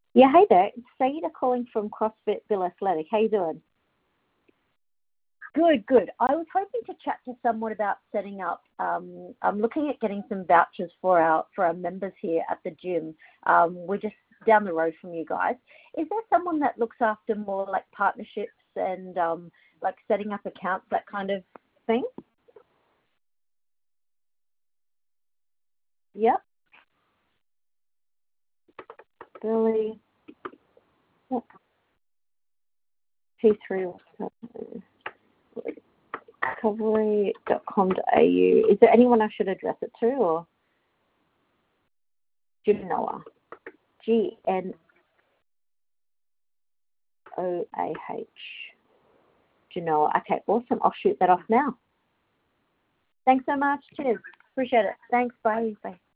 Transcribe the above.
Yeah, hey there. It's Saida calling from CrossFit Bill Athletic. How you doing? Good, good. I was hoping to chat to someone about setting up. I'm looking at getting some vouchers for our members here at the gym. We're just down the road from you guys. Is there someone that looks after more like partnerships and like setting up accounts, that kind of thing? Yep. Billy. Yep. P3 recovery.com.au. Is there anyone I should address it to, or Genoa? Genoah. Genoa. Okay, awesome. I'll shoot that off now. Thanks so much. Cheers. Appreciate it. Thanks. Bye. Bye.